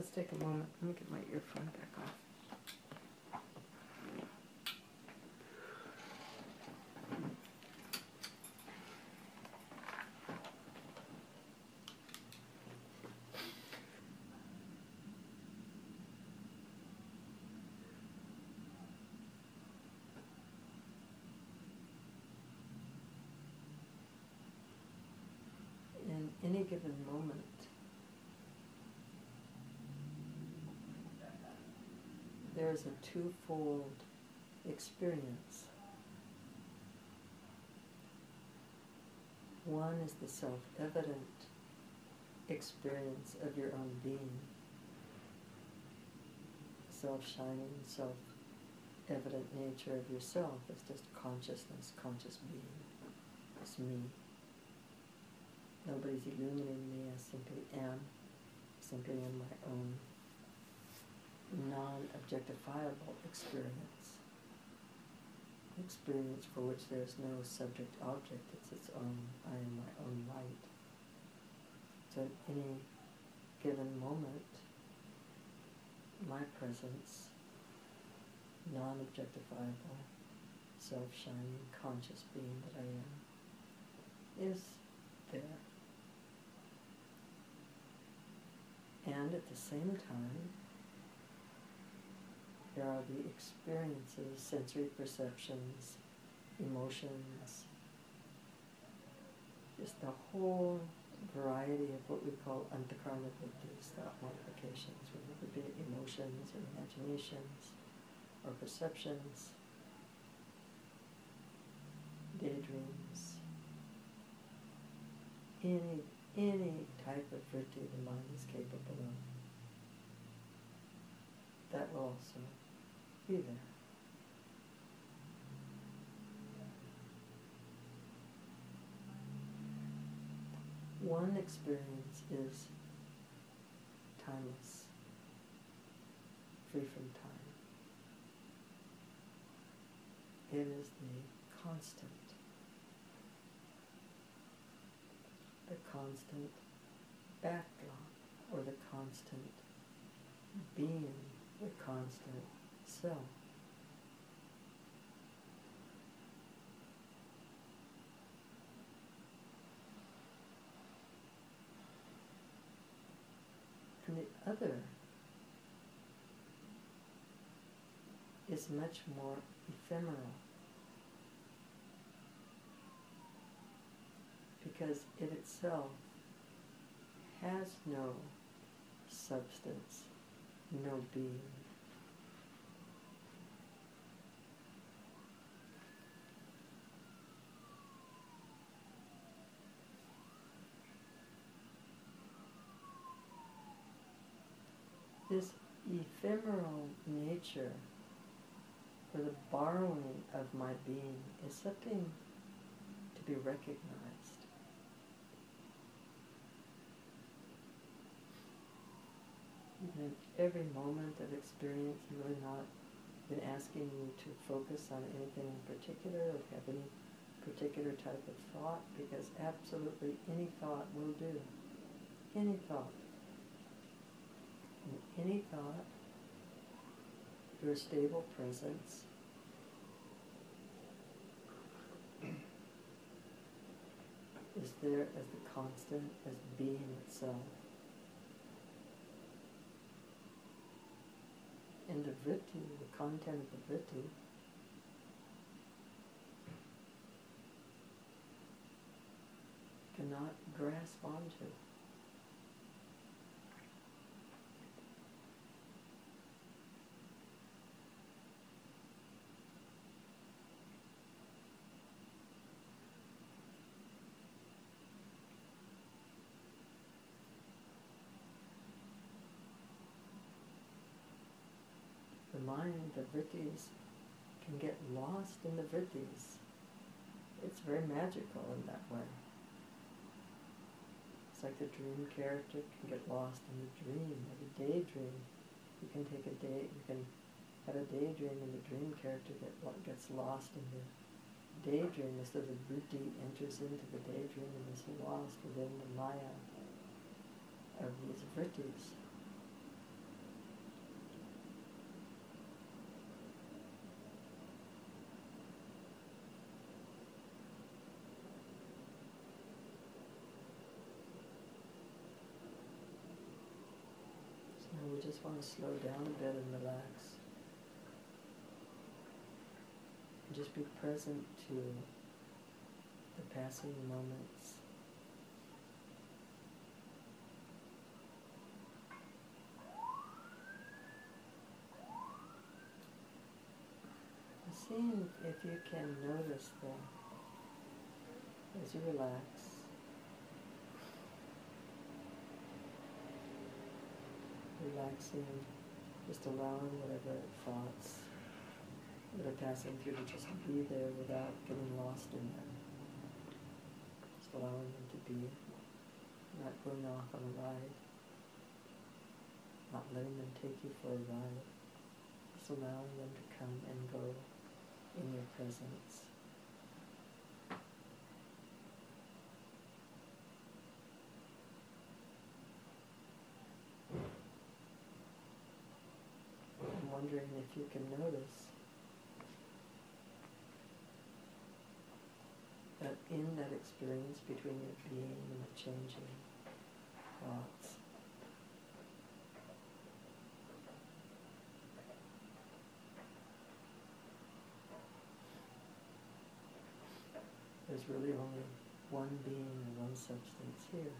let's take a moment. Let me get my earphone back off. In any given moment, there's a twofold experience. One is the self-evident experience of your own being, self-shining, self-evident nature of yourself is just consciousness, conscious being. It's me. Nobody's illuminating me. I simply am, simply in my own non-objectifiable experience for which there's no subject-object. It's its own. I am my own light. So at any given moment, my presence, non-objectifiable, self-shining, conscious being that I am, is there. And at the same time, there are the experiences, sensory perceptions, emotions, just the whole variety of what we call antakarana vrittis, thought modifications, whether it be emotions or imaginations or perceptions, daydreams, any type of vritti the mind is capable of, that will also be there. One experience is timeless, free from time. It is the constant backdrop, or the constant being, the constant self. And the other is much more ephemeral, because it itself has no substance, no being. This ephemeral nature, or the borrowing of my being, is something to be recognized. In every moment of experience, you are not been asking you to focus on anything in particular or have any particular type of thought, because absolutely any thought will do. Any thought. In any thought, your stable presence is there as the constant, as being itself. And the vritti, the content of the vritti, cannot grasp onto. The mind, the vrittis, can get lost in the vrittis. It's very magical in that way. It's like the dream character can get lost in the dream, or the daydream. You can have a daydream and the dream character gets lost in the daydream, so the vritti enters into the daydream and is lost within the maya of these vrittis. we just want to slow down a bit and relax. And just be present to the passing moments. Seeing if you can notice that as you relax, relaxing, just allowing whatever thoughts that are passing through to just be there without getting lost in them. Just allowing them to be, not going off on a ride, not letting them take you for a ride, just allowing them to come and go in your presence. I'm wondering if you can notice that in that experience between your being and the changing thoughts, there's really only one being and one substance here.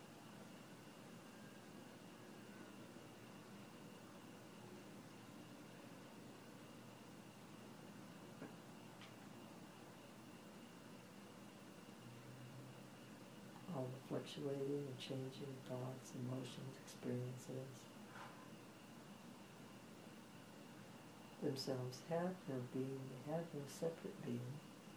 All the fluctuating and changing thoughts, emotions, experiences themselves have no being, they have no separate being.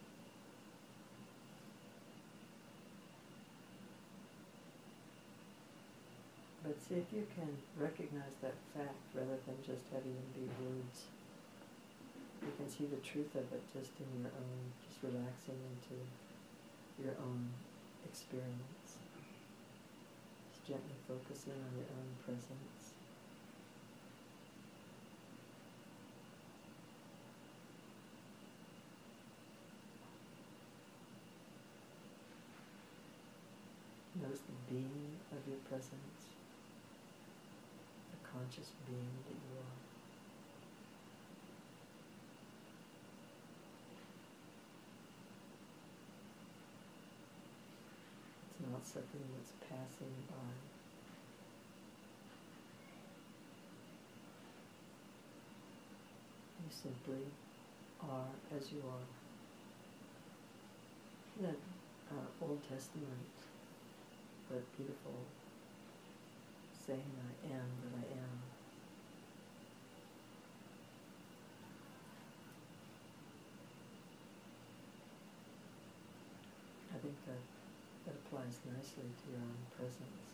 But see if you can recognize that fact rather than just having them be words. You can see the truth of it just in your own, just relaxing into your own experience. Just gently focusing on your own presence. Notice the being of your presence. Conscious being that you are. It's not something that's passing by. You simply are as you are. That Old Testament, but beautiful saying, I am that I am. I think that applies nicely to your own presence.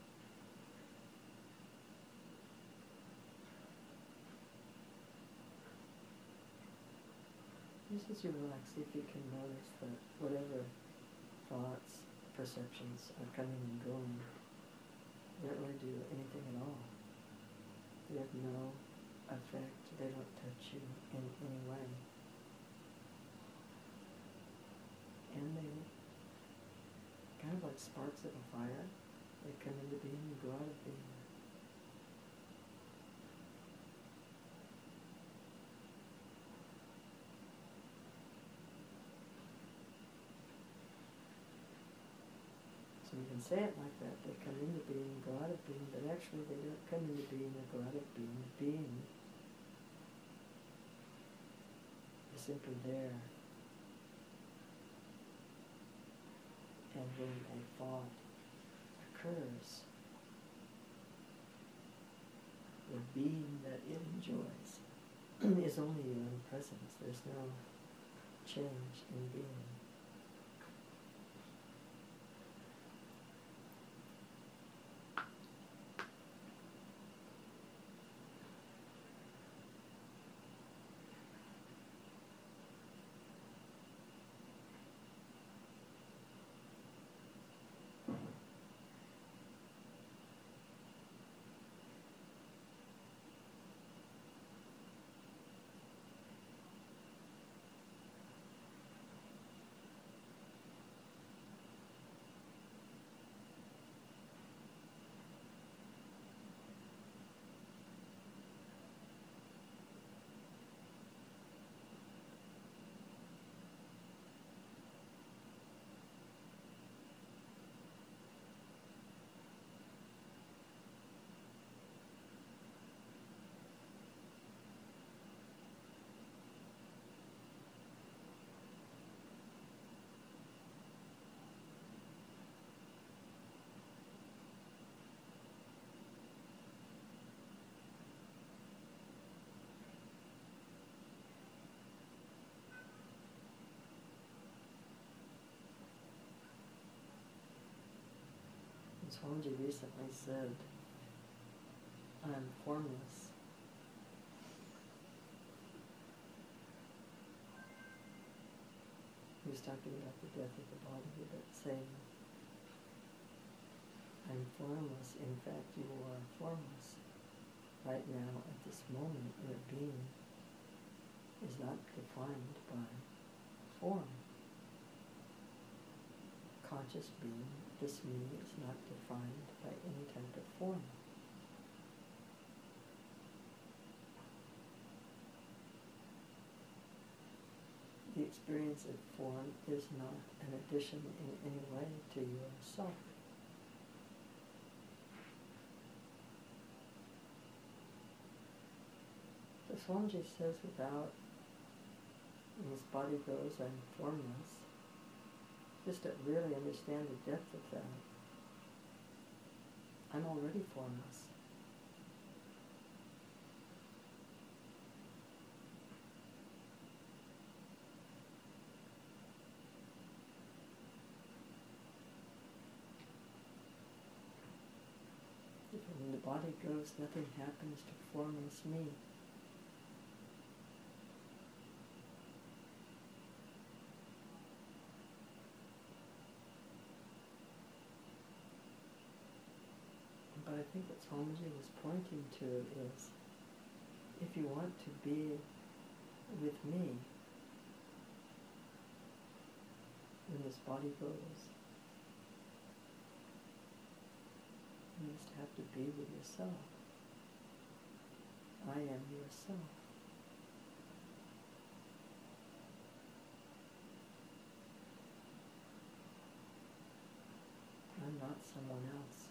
Just as you relax, see if you can notice that whatever thoughts, perceptions are coming and going, they don't really do anything at all. They have no effect. They don't touch you in any way. And they, kind of like sparks of a fire, they come into being and go out of being. So you can say it like that, they come into being and go out of being, but actually they don't come into being or go out of being. Being is simply there. And when a thought occurs, the being that it enjoys is only your own presence. There's no change in being. Swamiji recently said, I'm formless. He was talking about the death of the body, but saying, I'm formless. In fact, you are formless. Right now, at this moment, your being is not defined by form. Conscious being, this me, is not defined by any type of form. The experience of form is not an addition in any way to yourself. So Swamiji says without, when his body goes, I'm formless, just to really understand the depth of that, I'm already formless. When the body goes, nothing happens to formless me. But I think what Swamiji was pointing to is, if you want to be with me, when this body goes, you just have to be with yourself. I am yourself. I'm not someone else.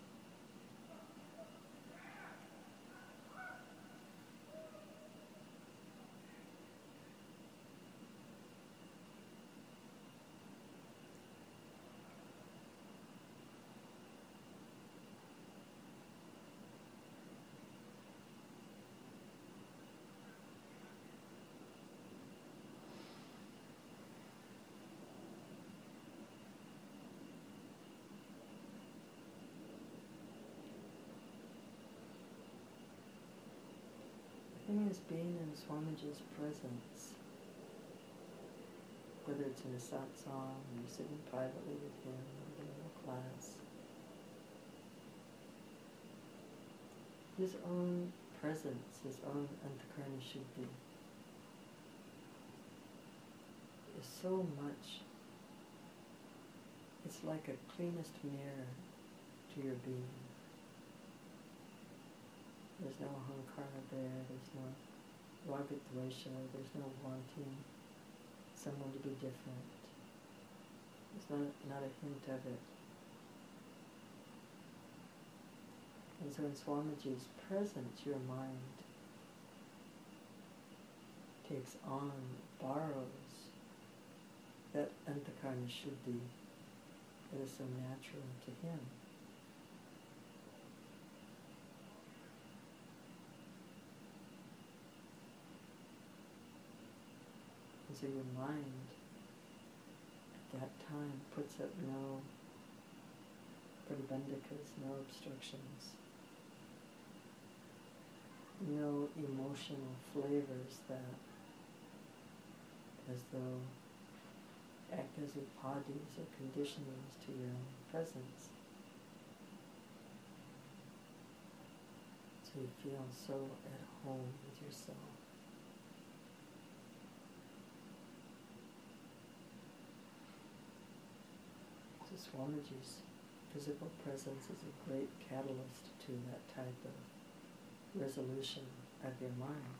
The thing is, being in Swamiji's presence, whether it's in a satsang, or you're sitting privately with him, or in a class, his own presence, his own Antakarna Shuddhi, is so much, it's like a cleanest mirror to your being. There's no ahankara there, there's no ragadvesha, there's no wanting someone to be different. There's not a hint of it. And so in Swamiji's presence, your mind takes on, borrows that Antakarna Shuddhi that is so natural to him. And so your mind at that time puts up no pratibandhikas, no obstructions, no emotional flavors that, as though, act as upadhis or conditionings to your own presence. So you feel so at home with yourself. So Swamiji's physical presence is a great catalyst to that type of resolution of your mind.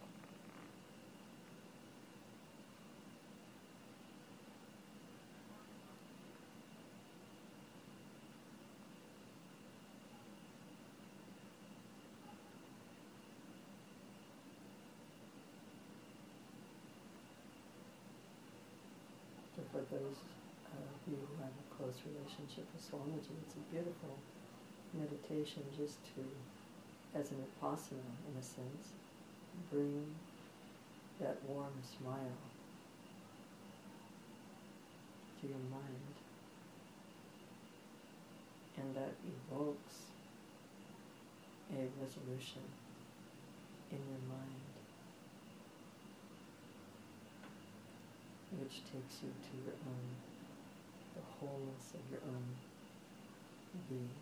So for those of you who have a close relationship with Swamiji, it's a beautiful meditation just to, as an upasana in a sense, bring that warm smile to your mind And that evokes a resolution in your mind, which takes you to your own, the wholeness of your own being.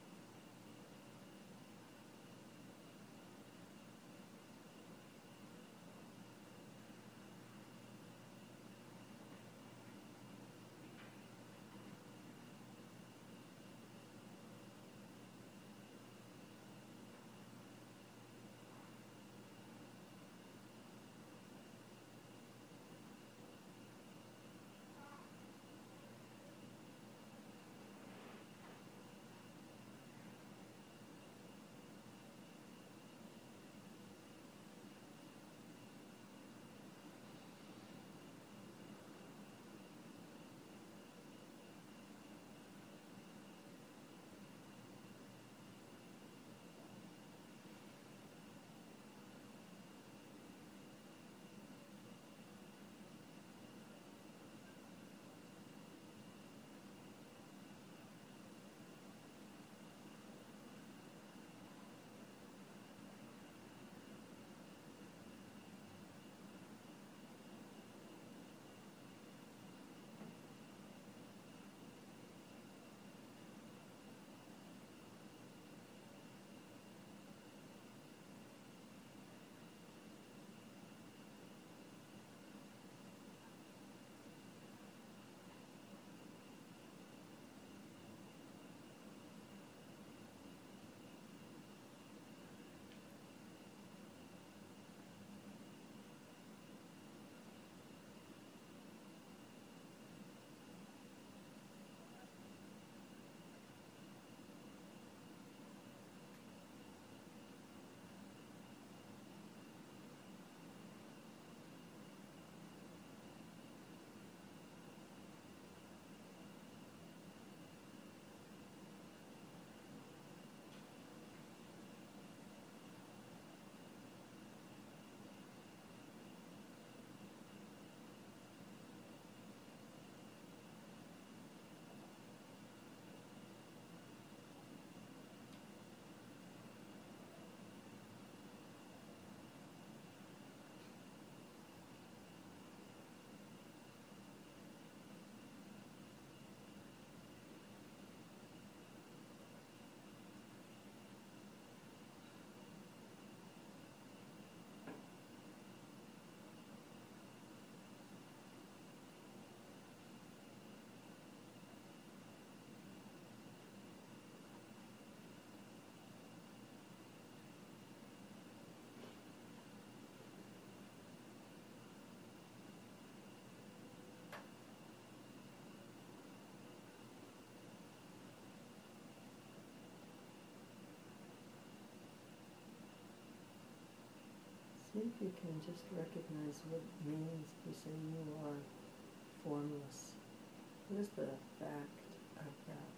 See if you can just recognize what it means to say you are formless. What is the fact of that?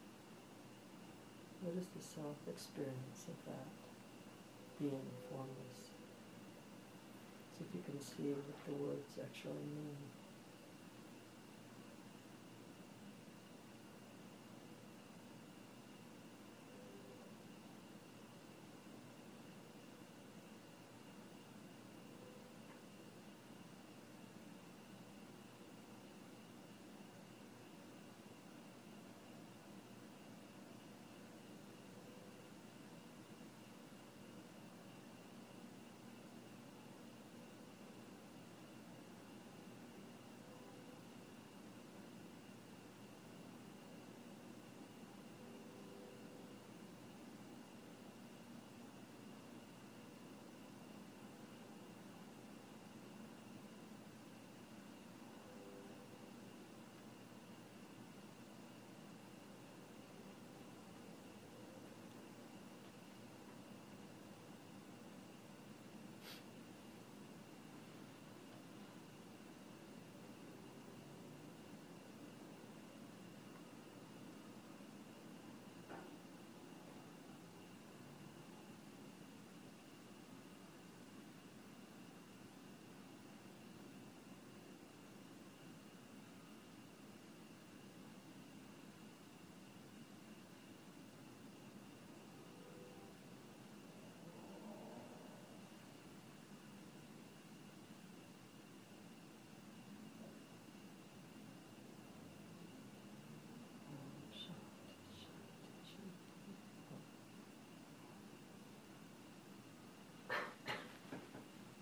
What is the self-experience of that, being formless? See if you can see what the words actually mean.